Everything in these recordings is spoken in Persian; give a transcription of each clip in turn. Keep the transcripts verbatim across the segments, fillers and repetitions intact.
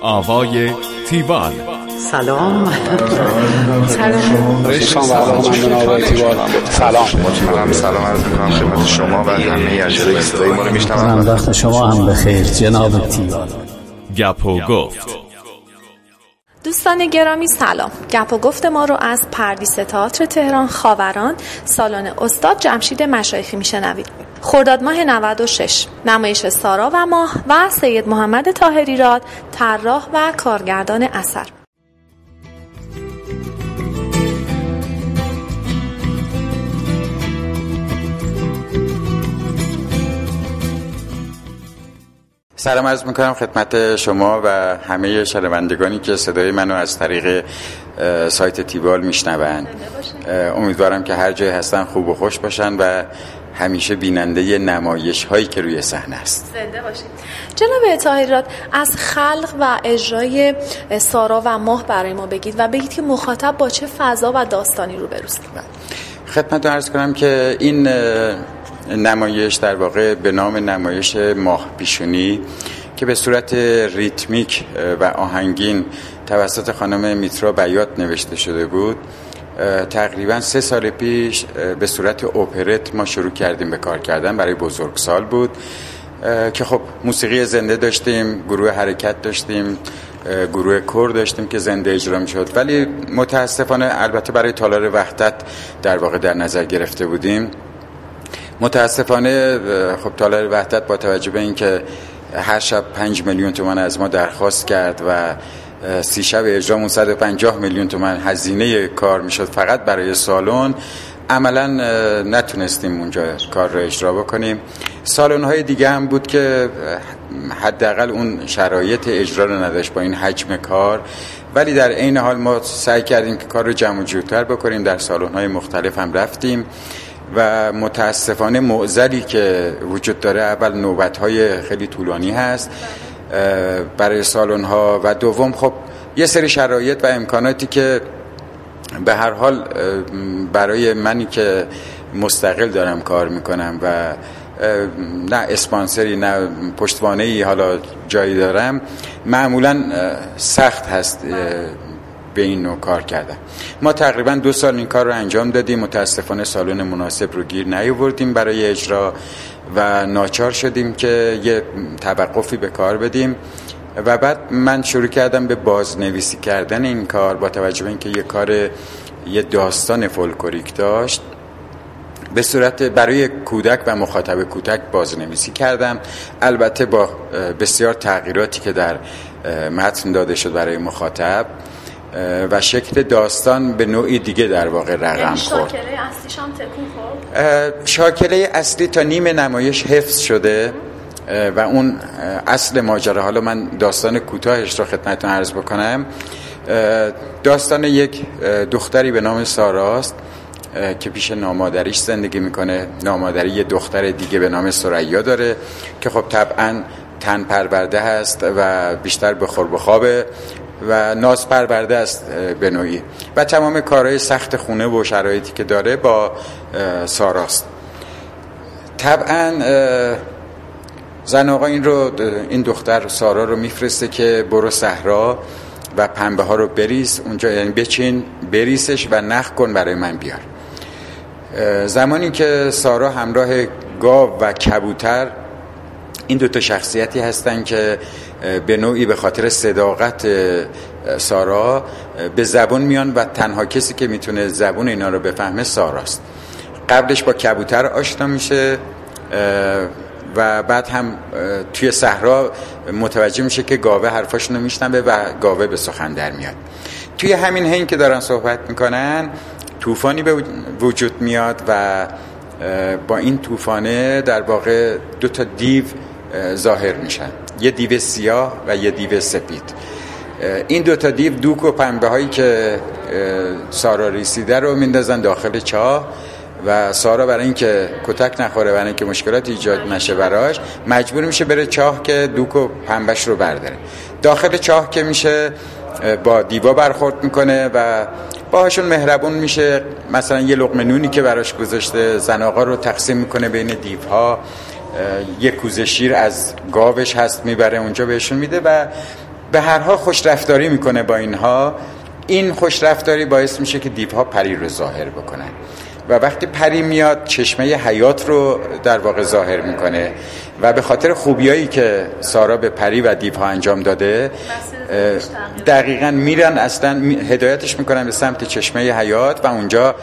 آوای تیوال. سلام. سلام. سلام. سلام. سلام عرض می‌کنم خدمت شما و همه اجرای صدای ما رو میشنوند. وقت شما هم بخیر جناب تیوال. گپ و گفت. دوستان گرامی سلام. گپ و گفت ما رو از پردیس تئاتر تهران خاوران سالن استاد جمشید مشایخی میشنوید. خرداد ماه نود و شش نمایش سارا و ماه و سید محمد طاهری راد طراح و کارگردان اثر. سلام عرض میکنم خدمت شما و همه شنوندگانی که صدای منو از طریق سایت تیوال میشنوند. امیدوارم که هر جای هستن خوب و خوش باشن و همیشه بیننده نمایش هایی که روی صحنه است. زنده باشید. جناب طاهری راد، از خلق و اجرای سارا و ماه برای ما بگید و بگید که مخاطب با چه فضا و داستانی روبروست. خدمتتون عرض کنم که این نمایش در واقع به نام نمایش ماه پیشونی که به صورت ریتمیک و آهنگین توسط خانم میترا بیات نوشته شده بود، تقریبا سه سال پیش به صورت اپرت ما شروع کردیم به کار کردن. برای بزرگسال بود که خب موسیقی زنده داشتیم، گروه حرکت داشتیم، گروه کور داشتیم که زنده اجرا می‌شد، ولی متاسفانه البته برای تالار وحدت در واقع در نظر گرفته بودیم. متاسفانه خب تالار وحدت با توجه به اینکه هر شب پنج میلیون تومان از ما درخواست کرد و سی شب اجرامون صد و پنجاه میلیون تومان هزینه کار میشد فقط برای سالن، عملا نتونستیم اونجا کار رو اجرا بکنیم. سالن‌های دیگه هم بود که حداقل اون شرایط اجرا رو نداشت با این حجم کار، ولی در عین حال ما سعی کردیم که کار رو جمع و جورتر بکنیم. در سالن‌های مختلف هم رفتیم و متاسفانه معضلی که وجود داره، اول نوبت‌های خیلی طولانی هست برای سالن‌ها و دوم خب یه سری شرایط و امکاناتی که به هر حال برای منی که مستقل دارم کار میکنم و نه اسپانسری نه پشتوانه‌ای حالا جایی دارم، معمولاً سخت هست به این نوع کار کردن. ما تقریبا دو سال این کار رو انجام دادیم. متاسفانه سالن مناسب رو گیر نیاوردیم برای اجرا و ناچار شدیم که یه توقفی به کار بدیم و بعد من شروع کردم به بازنویسی کردن این کار با توجه به اینکه یه کار یه داستان فولکلوریک داشت. به صورت برای کودک و مخاطب کودک بازنویسی کردم، البته با بسیار تغییراتی که در متن داده شد برای مخاطب و شکل داستان به نوعی دیگه در واقع رقم خورد. شاکله اصلیش هم تکون خورد؟ شاکله اصلی تا نیم نمایش حفظ شده و اون اصل ماجرا، حالا من داستان کوتاهش رو خدمتتون عرض بکنم. داستان یک دختری به نام ساراست که پیش نامادریش زندگی میکنه. نامادری یه دختر دیگه به نام سریا داره که خب طبعا تن پرورده هست و بیشتر به خور و خوابه و ناز پرورده است به نوعی و تمام کارهای سخت خونه و شرایطی که داره با ساراست. طبعا زن آقا این رو این دختر سارا رو میفرسته که برو صحرا و پنبه ها رو بریز اونجا، یعنی بچین بریسش و نخ کن برای من بیار. زمانی که سارا همراه گاو و کبوتر، این دوتا شخصیتی هستن که به نوعی به خاطر صداقت سارا به زبون میان و تنها کسی که میتونه زبون اینا رو بفهمه ساراست. قبلش با کبوتر آشنا میشه و بعد هم توی صحرا متوجه میشه که گاوه حرفاشونو میشنوه و گاوه به سخن در میاد. توی همین حین که دارن صحبت میکنن طوفانی به وجود میاد و با این طوفانه در واقع دو تا دیو ظاهر میشن، یه دیو سیاه و یه دیو سپید. این دو تا دیو دوک و پنبه هایی که سارا ریسیده رو میندازن داخل چاه و سارا برای اینکه کتک نخوره، برای اینکه مشکلات ایجاد نشه براش، مجبور میشه بره چاه که دوک و پنبهش رو برداره. داخل چاه که میشه با دیوا برخورد میکنه و باهاشون مهربون میشه. مثلا یه لقمه نونی که براش گذاشته زن آقا رو تقسیم میکنه بین دیوها، یه کوزه شیر از گاوش هست میبره اونجا بهشون میده و به هر حال خوش رفتاری میکنه با اینها. این خوش رفتاری باعث میشه که دیوها پری رو ظاهر بکنن و وقتی پری میاد چشمه حیات رو در واقع ظاهر میکنه و به خاطر خوبیایی که سارا به پری و دیوها انجام داده دقیقاً میرن اصلا هدایتش میکنن به سمت چشمه حیات و اونجا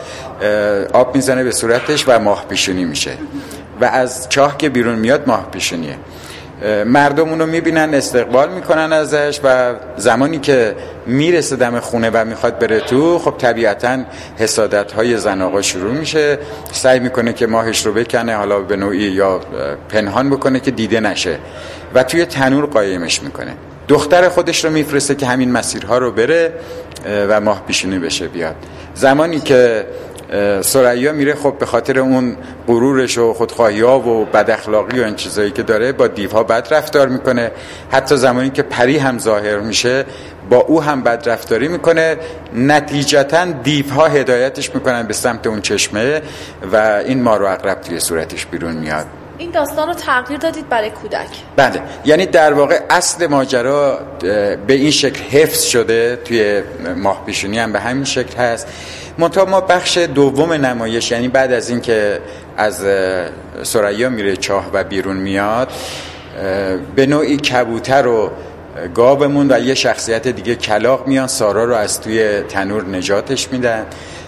آب میزنه به صورتش و ماه پیشونی میشه و از چاه که بیرون میاد ماه پیشونیه. مردم اونو میبینن، استقبال میکنن ازش و زمانی که میرسه دم خونه و میخواد بره تو، خب طبیعتاً حسادت های زن آقا شروع میشه، سعی میکنه که ماهش رو بکنه، حالا به نوعی یا پنهان بکنه که دیده نشه و توی تنور قایمش میکنه. دختر خودش رو میفرسته که همین مسیرها رو بره و ماه پیشونی بشه بیاد. زمانی که ثریا میره، خب به خاطر اون غرورش و خودخواهی‌ها و بد اخلاقی و این چیزایی که داره با دیوها بد رفتار میکنه. حتی زمانی که پری هم ظاهر میشه با او هم بد رفتاری میکنه. نتیجتاً دیوها هدایتش میکنن به سمت اون چشمه و این مار و عقرب توی صورتش بیرون میاد. این داستان رو تغییر دادید برای کودک. بله، یعنی در واقع اصل ماجرا به این شکل حفظ شده، توی ماه پیشونی هم به همین شکل هست. منتها ما بخش دوم نمایش، یعنی بعد از این که از ثریا میره چاه و بیرون میاد، به نوعی کبوتر و گاومون و یه شخصیت دیگه کلاغ میان سارا رو از توی تنور نجاتش میدن.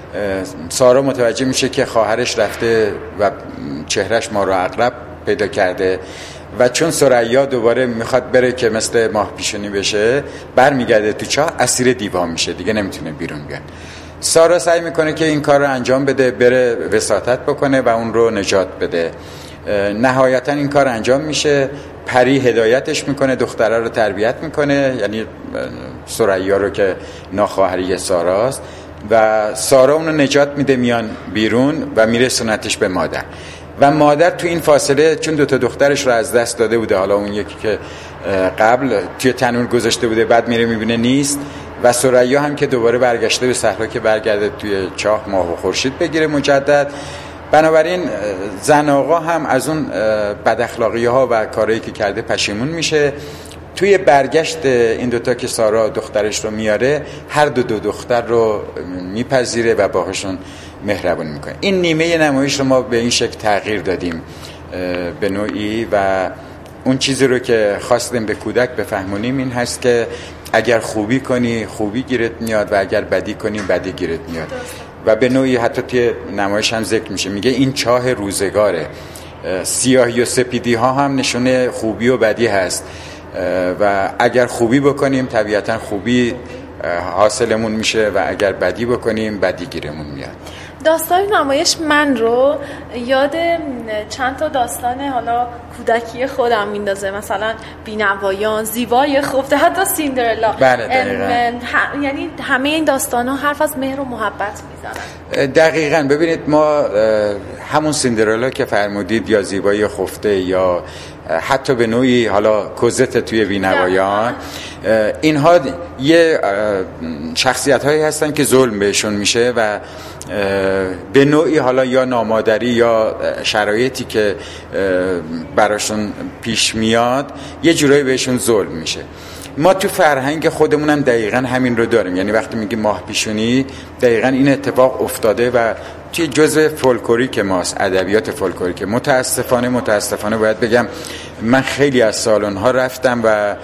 سارا متوجه میشه که خواهرش رفته و چهرش مار و عقرب پیدا کرده و چون ثریا دوباره میخواد بره که مثل ماه پیشونی بشه، برمیگرده تو چاه، اسیر دیوها میشه، دیگه نمیتونه بیرون بیاد. سارا سعی میکنه که این کار رو انجام بده، بره وساطت بکنه و اون رو نجات بده. نهایتا این کار انجام میشه، پری هدایتش میکنه، دختره رو تربیت میکنه، یعنی ثریا رو که ناخواهری ساراست، و سارا اون رو نجات میده، میان بیرون و میرسونتش به مادر. و مادر تو این فاصله چون دوتا دخترش رو از دست داده بوده، حالا اون یکی که قبل توی تنور گذاشته بوده، بعد میره میبینه نیست، و ثریا هم که دوباره برگشته به صحرا که برگرده توی چاه ماه و خورشید بگیره مجدد. بنابراین زن آقا هم از اون بد اخلاقی ها و کارهایی که کرده پشیمون میشه. توی برگشت این دوتا که سارا دخترش رو میاره، هر دو دو دختر رو میپذیره و باهاشون مهربانی میکنه. این نیمه نمایش رو ما به این شکل تغییر دادیم به نوعی و اون چیزی رو که خواستیم به کودک بفهمونیم این هست که اگر خوبی کنی خوبی گیرت میاد و اگر بدی کنی بدی گیرت میاد. و به نوعی حتی توی نمایش هم ذکر میشه، میگه این چاه روزگاره، سیاهی و سپیدی ها هم نشونه خوبی و بدی هست و اگر خوبی بکنیم طبیعتا خوبی حاصلمون میشه و اگر بدی بکنیم بدی گیرمون میاد. داستان نمایش من رو یاد چند تا داستان حالا کودکی خودم میندازه، مثلا بینوایان، زیبای خفته، حتی سیندرلا. بله دقیقاً. یعنی همه این داستان ها حرف از مهر و محبت میزنن. دقیقاً. ببینید ما همون سیندرلا که فرمودید یا زیبای خفته یا حتی به نوعی حالا کوزت توی بینوایان، اینها یه شخصیت هایی هستن که ظلم بهشون میشه و به نوعی حالا یا نامادری یا شرایطی که براشون پیش میاد یه جورایی بهشون ظلم میشه. ما تو فرهنگ خودمون هم دقیقاً همین رو داریم، یعنی وقتی میگیم ماه پیشونی دقیقاً این اتفاق افتاده و توی جزء فولکلوریک ماست، ادبیات فولکلوریک. متاسفانه متاسفانه باید بگم من خیلی از سالن‌ها رفتم و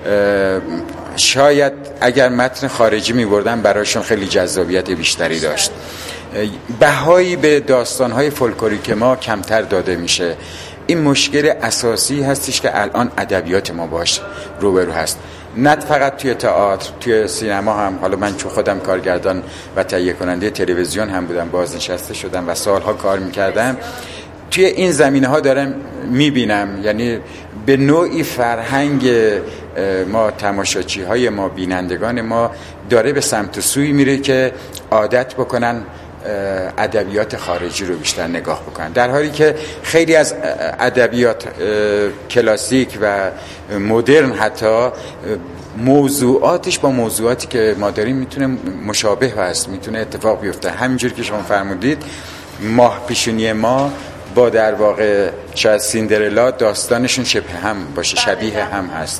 شاید اگر متن خارجی می‌بردم براشون خیلی جذابیت بیشتری داشت. بهایی به داستان‌های فولکلوریک ما کمتر داده میشه. این مشکل اساسی هستش که الان ادبیات ما باش روبرو هست، نه فقط توی تئاتر، توی سینما هم. حالا من چون خودم کارگردان و تهیه کننده تلویزیون هم بودم، بازنشسته شدم و سالها کار میکردم، توی این زمینه ها دارم میبینم، یعنی به نوعی فرهنگ ما، تماشاچی های ما، بینندگان ما داره به سمت سوی میره که عادت بکنن ادبیات خارجی رو بیشتر نگاه بکنن، در حالی که خیلی از ادبیات کلاسیک و مدرن حتی موضوعاتش با موضوعاتی که ما داریم میتونه مشابه هست، میتونه اتفاق بیفته. همینجور که شما فرمودید ماه پیشونی ما با در واقع شاید سیندرلا داستانشون شبه هم باشه، شبیه هم هست.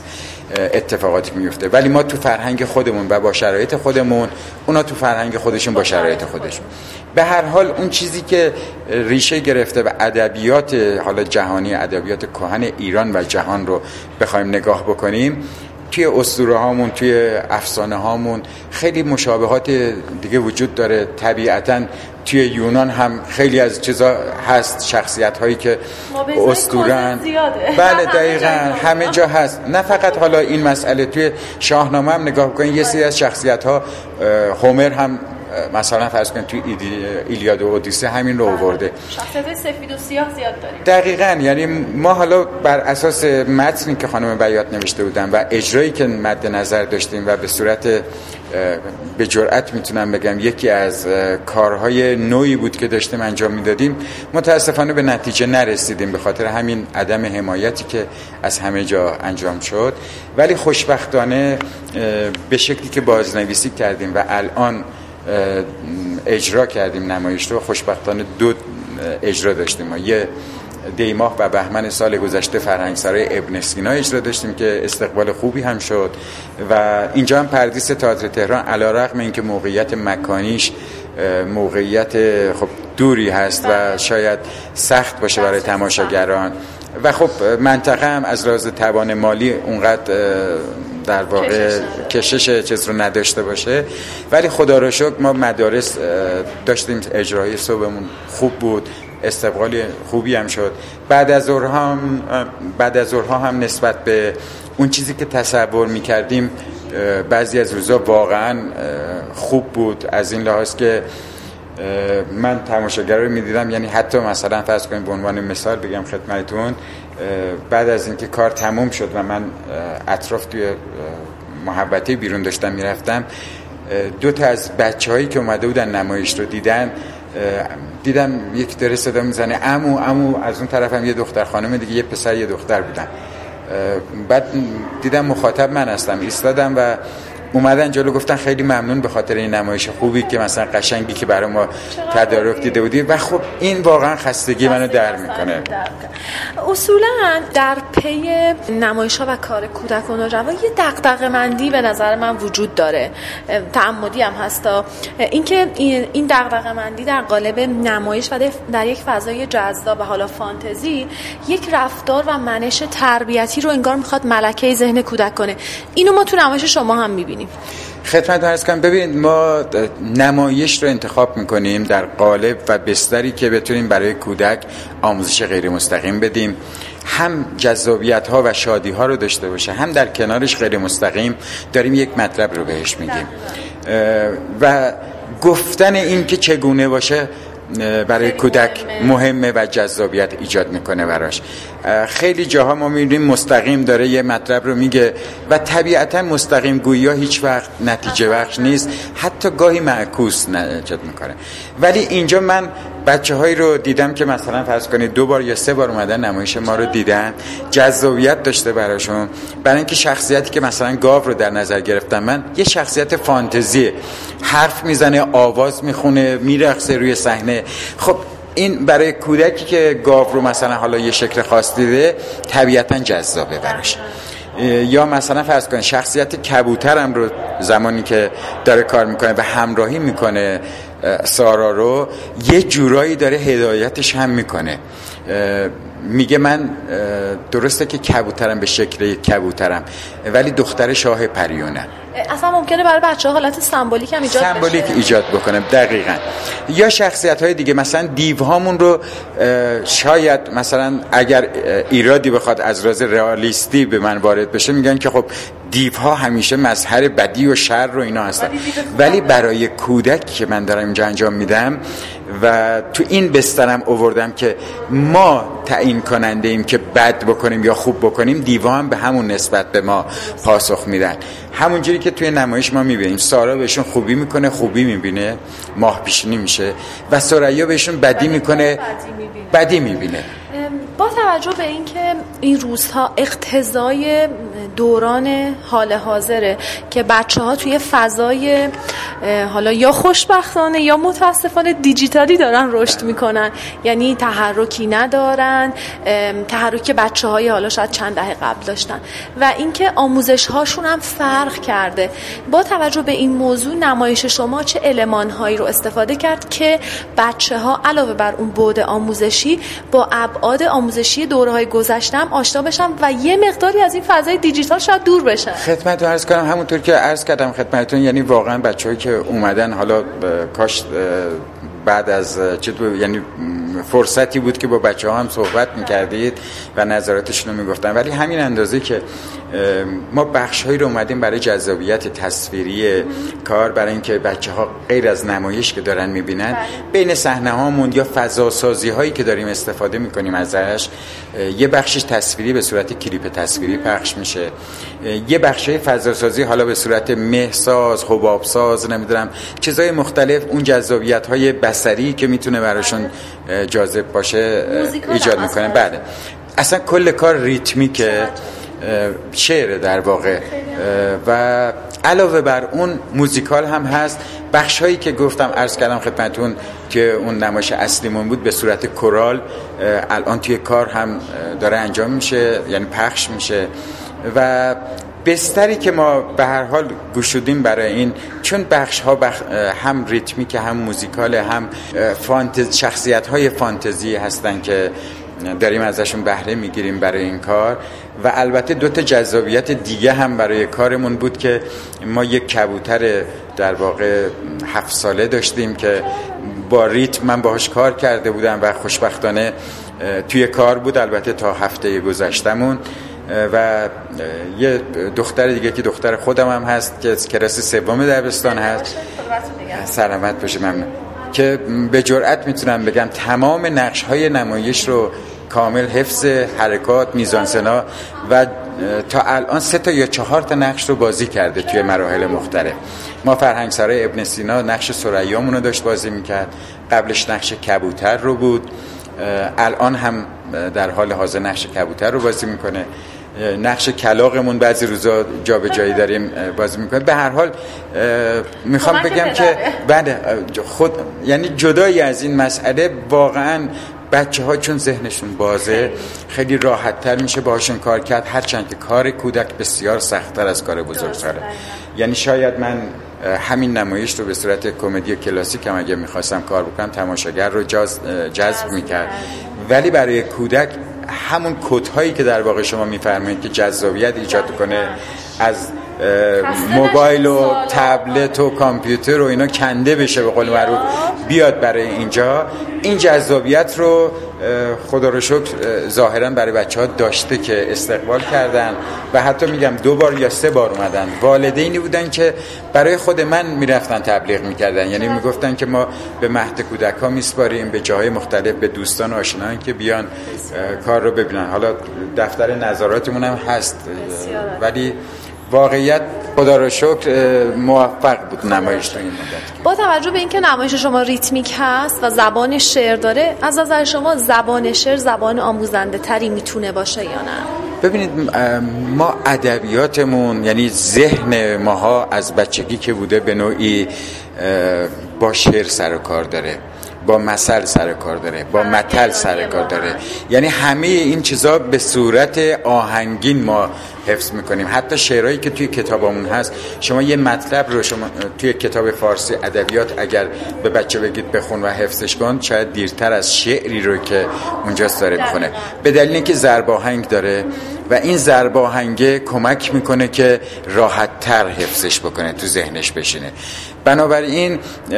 اتفاقاتی میفته، ولی ما تو فرهنگ خودمون و با شرایط خودمون، اونا تو فرهنگ خودشون با شرایط خودشون. به هر حال اون چیزی که ریشه گرفته و ادبیات حالا جهانی، ادبیات کهن ایران و جهان رو بخوایم نگاه بکنیم، توی اسطوره هامون، توی افسانه هامون خیلی مشابهات دیگه وجود داره. طبیعتاً توی یونان هم خیلی از چیزا هست، شخصیت هایی که اسطوره‌ان. بله دقیقاً همه جا هست، نه فقط حالا این مسئله. توی شاهنامه هم نگاه کنید یه سری از شخصیت ها، هومر هم مثلا فرض کنید توی ایلیاد و اودیسه همین رو آورده. شخصیت سفید و سیاه زیاد داریم. دقیقاً، یعنی ما حالا بر اساس متنی که خانم بیات نوشته بودن و اجرایی که مد نظر داشتیم و به صورت به جرئت میتونم بگم یکی از کارهای نوعی بود که داشتیم انجام میدادیم، متاسفانه به نتیجه نرسیدیم به خاطر همین عدم حمایتی که از همه جا انجام شد. ولی خوشبختانه به شکلی که بازنویسی کردیم و الان اجرا کردیم نمایش رو، خوشبختانه دو اجرا داشتیم. ما یه دیماه و بهمن سال گذشته فرهنگسرای ابن سینا اجرا داشتیم که استقبال خوبی هم شد و اینجا هم پردیس تئاتر تهران علیرغم اینکه موقعیت مکانیش موقعیت خب دوری هست و شاید سخت باشه برای تماشاگران و خب منطقه هم از لحاظ توان مالی اونقدر در واقع کشش چیز رو نداشته باشه، ولی خدا رو شکر ما مدارس داشتیم، اجرای صبحمون خوب بود، استقبال خوبی هم شد. بعد از ظهرها هم بعد از ظهرها هم نسبت به اون چیزی که تصور می‌کردیم بعضی از روزا واقعا خوب بود، از این لحاظ که من تماشاگر رو می‌دیدم، یعنی حتی مثلا فرض کنیم به عنوان مثال بگم خدمتتون، بعد از اینکه کار تموم شد و من اطراف توی محوطه بیرون داشتم میرفتم، دو تا از بچه‌هایی که اومده بودن نمایش رو دیدن، دیدم یک داره صدا میزنه عمو عمو، از اون طرف هم یه دختر خانم دیگه، یه پسر یه دختر بودن. بعد دیدم مخاطب من هستم، ایستادم و اومدن جلو گفتن خیلی ممنون به خاطر این نمایش خوبی که مثلا قشنگی که برای ما تدارک دیده بودی و خب این واقعا خستگی منو در میکنه. اصولا در پی نمایش‌ها و کار کودک و نوجوان یه دغدغه‌مندی به نظر من وجود داره، تعمدی هم هستا، اینکه این دغدغه‌مندی در قالب نمایش و در یک فضای جذاب و حالا فانتزی یک رفتار و منش تربیتی رو انگار میخواد ملکه ذهن کودک کنه. اینو ما تو نمایش شما هم میبینیم. خدمت عرض کنم، ببینید ما نمایش رو انتخاب میکنیم در قالب و بستری که بتونیم برای کودک آموزش غیر مستقیم بدیم، هم جذابیت ها و شادی ها رو داشته باشه، هم در کنارش غیر مستقیم داریم یک مطلب رو بهش میگیم و گفتن این که چگونه باشه برای کودک مهمه و جذابیت ایجاد میکنه براش. خیلی جاها ما میبینیم مستقیم داره یه مطلب رو میگه و طبیعتا مستقیم گویی ها هیچ وقت نتیجه بخش نیست، حتی گاهی معکوس ایجاد میکنه. ولی اینجا من بچه هایی رو دیدم که مثلا فرض کنید دو بار یا سه بار اومدن نمایش ما رو دیدن، جذابیت داشته براشون، برای اینکه شخصیتی که مثلا گاو رو در نظر گرفتم من، یه شخصیت فانتزیه، حرف میزنه، آواز میخونه، میرقصه روی صحنه. خب این برای کودکی که گاو رو مثلا حالا یه شکل خاص دیده طبیعتا جذابه براش. یا مثلا فرض کن شخصیت کبوترم رو زمانی که داره کار میکنه و همراهی میکنه سارا رو، یه جورایی داره هدایتش هم میکنه، میگه من درسته که کبوترم به شکل کبوترم ولی دختر شاه پریونه. اصلا ممکنه برای بچه‌ها حالت سمبولیک هم ایجاد سمبولیک بشه. ایجاد بکنه دقیقاً. یا شخصیت‌های دیگه مثلا دیوهامون رو شاید مثلا اگر ایرادی بخواد از راز رئالیستی به من وارد بشه، میگن که خب دیوها همیشه مظهر بدی و شر رو اینا هستن، ولی برای کودک که من دارم اینجا انجام میدم و تو این بسترم آوردم که ما تعیین کننده ایم که بد بکنیم یا خوب بکنیم، دیوها هم به همون نسبت به ما پاسخ میدن. همونجوری که توی نمایش ما میبینیم سارا بهشون خوبی میکنه، خوبی میبینه، ماه پیشونی میشه، و ثریا بهشون بدی میکنه، بدی میبینه. با توجه به اینکه این روزها اقتضای دوران حال حاضره که بچه‌ها توی فضای حالا یا خوشبختانه یا متاسفانه دیجیتالی دارن رشد میکنن، یعنی تحرکی ندارن، تحرکی بچه‌های حالا شاید چند دهه قبل داشتن و اینکه آموزش هاشون هم فرق کرده. با توجه به این موضوع نمایش شما چه المان‌هایی رو استفاده کرد که بچه‌ها علاوه بر اون بعد آموزشی با ابعاد آموزشی دوره‌های گذشته هم آشنا بشن و یه مقداری از این فضای دیجیتال شاید دور بشن؟ خدمتتون عرض کنم همونطور که عرض کردم خدمتتون، یعنی واقعا بچه‌هایی که اومدن حالا کاش بعد از چطور یعنی فرصتی بود که با بچه‌ها هم صحبت می‌کردید و نظراتشون رو می‌گفتن، ولی همین اندازه که ما بخش‌هایی رو اومدیم برای جذابیت تصویری کار، برای اینکه بچه‌ها غیر از نمایش که دارن می‌بینن بین صحنه‌هامون یا فضاسازی‌هایی که داریم استفاده می‌کنیم ازش، یه بخشش تصویری به صورت کلیپ تصویری پخش میشه، یه بخشای فضاسازی حالا به صورت مه‌ساز، حباب‌ساز، نمی‌دونم چیزای مختلف، اون جذابیت‌های بصری که میتونه براشون جاذب باشه ایجاد میکنه. بله اصلا کل کار ریتمیکه، شعر در واقع، و علاوه بر اون موزیکال هم هست. بخش هایی که گفتم عرض کردم خدمتون که اون نمایش اصلیمون بود به صورت کورال، الان توی کار هم داره انجام میشه، یعنی پخش میشه. و بستری که ما به هر حال گشودیم برای این، چون بخش ها بخ... هم ریتمیک، هم موزیکال، هم فانتز... شخصیت های فانتزی هستن که داریم ازشون بهره میگیریم برای این کار. و البته دو تا جذابیت دیگه هم برای کارمون بود که ما یک کبوتر در واقع هفت ساله داشتیم که با ریتم من باهاش کار کرده بودم و خوشبختانه توی کار بود، البته تا هفته گذشتمون. و یه دختر دیگه که دختر خودم هم هست که کلاس سوم دبستان هست، سلامت باشه، ممنون، که به جرئت میتونم بگم تمام نقش‌های نمایش رو کامل حفظ حرکات، میزانسنا و تا الان سه تا یا چهار تا نقش رو بازی کرده توی مراحل مختلف. ما فرهنگ سرای ابن سینا نقش ثریامون رو داشت بازی میکرد، قبلش نقش کبوتر رو بود، الان هم در حال حاضر نقش کبوتر رو بازی میکنه، نقش کلاغمون بعضی روزا جا به جایی داریم بازی میکنه. به هر حال میخوام بگم که بعد خود یعنی جدایی از این مسئله واقعا بچه ها چون ذهنشون بازه خیلی راحت تر میشه باهاشون کار کرد، هرچند که کار کودک بسیار سخت‌تر از کار بزرگساله. یعنی شاید من همین نمایش رو به صورت کمدی کلاسیک هم اگه میخواستم کار بکنم تماشاگر رو جذب میکرد، ولی برای کودک همون کدهایی که در واقع شما میفرمایید که جذابیت ایجاد کنه از موبایل و تبلت و کامپیوتر و اینا کنده بشه به قول معروف بیاد برای اینجا، این جذابیت رو خدا رو شکر ظاهرا برای بچه‌ها داشته که استقبال کردن و حتی میگم دو بار یا سه بار اومدن. والدینی بودن که برای خود من میرفتن تبلیغ میکردن، یعنی میگفتن که ما به مهد کودک‌ها میسپاریم، به جاهای مختلف، به دوستان و آشنایان که بیان کار رو ببینن. حالا دفتر نظاراتمون هم هست، ولی واقعیت خدا رو شکر موفق بود نمایش تو این مدت. با توجه به اینکه نمایش شما ریتمیک هست و زبان شعر داره، از نظر شما زبان شعر زبان آموزنده تری میتونه باشه یا نه؟ ببینید ما ادبیاتمون یعنی ذهن ماها از بچگی که بوده به نوعی با شعر سر و کار داره، با مثل سر کار داره، با متل سر کار داره، یعنی همه این چیزا به صورت آهنگین ما حفظ میکنیم. حتی شعرهایی که توی کتابمون هست، شما یه مطلب رو شما توی کتاب فارسی ادبیات اگر به بچه بگید بخون و حفظش کن، شاید دیرتر از شعری رو که اونجاست داره میخونه، به دلیل اینکه ضرب آهنگ داره و این ضرب آهنگ کمک میکنه که راحت تر حفظش بکنه، تو ذهنش بشینه. بنابراین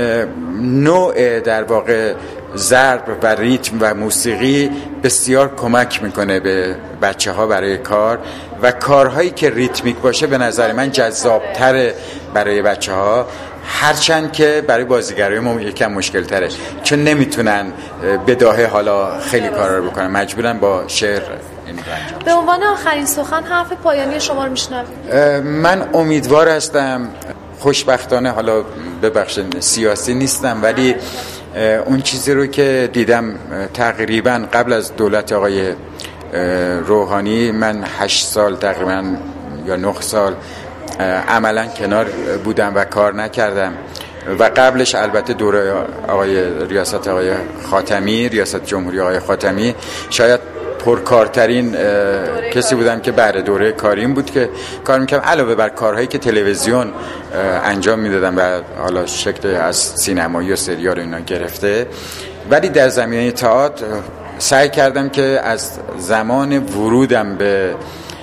نوع در واقع ضرب و ریتم و موسیقی بسیار کمک میکنه به بچه ها برای کار، و کارهایی که ریتمیک باشه به نظر من جذابتره برای بچه ها، هرچند که برای بازیگرای یکم مشکل تره، چون نمیتونن بداهه حالا خیلی کارا رو بکنن، مجبورن با شعر این به عنوان آخرین سخن حرف پایانی شما رو میشنویم. من امیدوار هستم، خوشبختانه حالا ببخشید سیاسی نیستم، ولی اون چیزی رو که دیدم تقریبا قبل از دولت آقای روحانی من هشت سال تقریبا یا نه سال عملا کنار بودم و کار نکردم و قبلش البته دوره آقای ریاست آقای خاتمی، ریاست جمهوری آقای خاتمی، شاید پرکارترین کسی بودم که بعد دوره کاریم بود که کار میکردم، علاوه بر کارهایی که تلویزیون انجام میدادم و حالا شکل از سینمایی و سریال اینا گرفته، ولی در زمینه تئاتر سعی کردم که از زمان ورودم به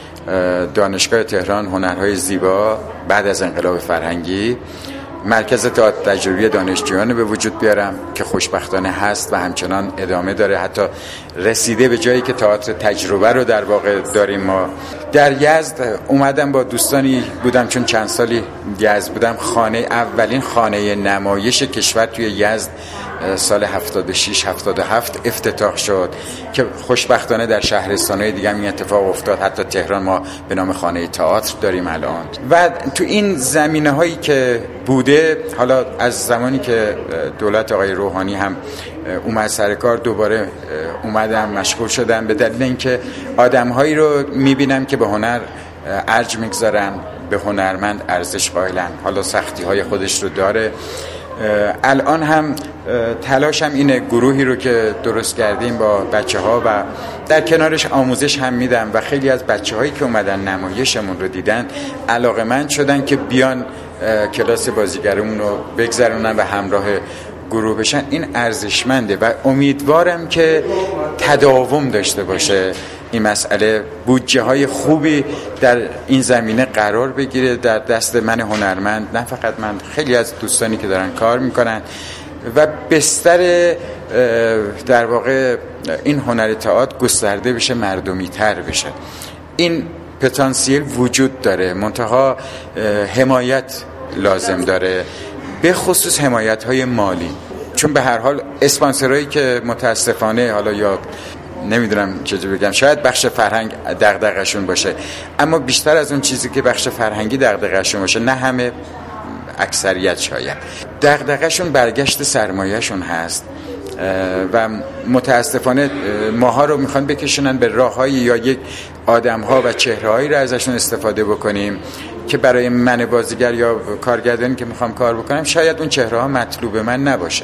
دانشگاه تهران هنرهای زیبا بعد از انقلاب فرهنگی مرکز تئاتر تجربی دانشجویان به وجود بیارم که خوشبختانه هست و همچنان ادامه داره، حتی رسیده به جایی که تئاتر تجربه رو در واقع داریم. ما در یزد اومدم با دوستانی بودم، چون چند سالی یزد بودم، خانه اولین خانه نمایش کشور توی یزد سال هفتاد و شش هفتاد و هفت افتتاح شد که خوشبختانه در شهرستان‌های دیگه هم این اتفاق افتاد، حتی تهران ما به نام خانه تئاتر داریم الان. و تو این زمینه‌هایی که بوده، حالا از زمانی که دولت آقای روحانی هم اومد سر کار دوباره اومدم مشغول شدم، به دلیل اینکه آدم‌هایی رو می‌بینم که به هنر ارج می‌گذارن، به هنرمند ارزش قائلن، حالا سختی‌های خودش رو داره. الان هم تلاشم اینه گروهی رو که درست کردیم با بچه ها و در کنارش آموزش هم میدم و خیلی از بچه هایی که اومدن نمایشمون رو دیدن علاقه‌مند شدن که بیان کلاس بازیگرمون رو بگذرونن و همراه گروه بشن. این ارزشمنده و امیدوارم که تداوم داشته باشه این مسئله، بودجه های خوبی در این زمینه قرار بگیره در دست من هنرمند، نه فقط من، خیلی از دوستانی که دارن کار میکنن و بستر در واقع این هنر تئاتر گسترده بشه، مردمی تر بشه. این پتانسیل وجود داره، منتها حمایت لازم داره، به خصوص حمایت های مالی، چون به هر حال اسپانسرایی که متاسفانه حالا یا نمیدونم چجوری بگم، شاید بخش فرهنگ دغدغه‌شون باشه، اما بیشتر از اون چیزی که بخش فرهنگی دغدغه‌شون باشه، نه همه، اکثریت شاید دغدغه‌شون برگشت سرمایه‌شون هست و متاسفانه ماها رو میخوان بکشونن به راههایی یا یک آدم‌ها و چهره‌هایی رو ازشون استفاده بکنیم که برای من بازیگر یا کارگردانی که میخوام کار بکنم شاید اون چهره‌ها مطلوب من نباشه.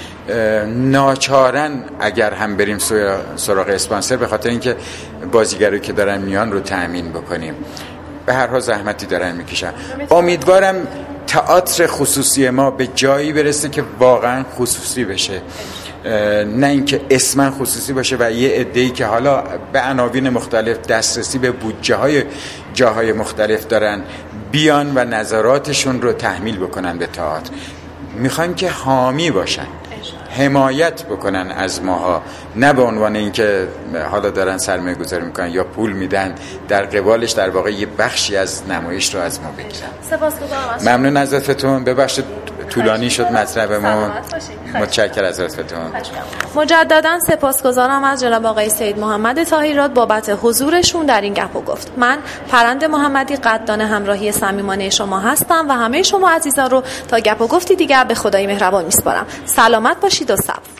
ناچارن اگر هم بریم سراغ اسپانسر، به خاطر اینکه بازیگرایی که دارن میان رو تأمین بکنیم، به هر حال زحمتی دارن میکشن. امیدوارم تئاتر خصوصی ما به جایی برسه که واقعا خصوصی بشه، نه اینکه اسمن خصوصی باشه و یه عده‌ای که حالا به عناوین مختلف دسترسی به بودجه های جاهای مختلف دارن بیان و نظراتشون رو تحمیل بکنن به تئاتر. میخوایم که حامی باشن، حمایت بکنن از ماها، نه به عنوان اینکه حالا دارن سرمایه گذاری میکنن یا پول میدن، در قبالش در واقع یه بخشی از نمایش رو از ما بگیرن. سپاسگزارم. ممنون از لطفتون، ببخشید طولانی شد مطلبمون. متشکرم از لطفتون. مجددا سپاسگزارم از جناب آقای سید محمد طاهیراد بابت حضورشون در این گپ و گفت. من پرنده محمدی قدردان همراهی صمیمانه شما هستم و همه شما عزیزان رو تا گپ و گفتی دیگر به خدای مهربان میسپارم. سلامت باشید و صبر.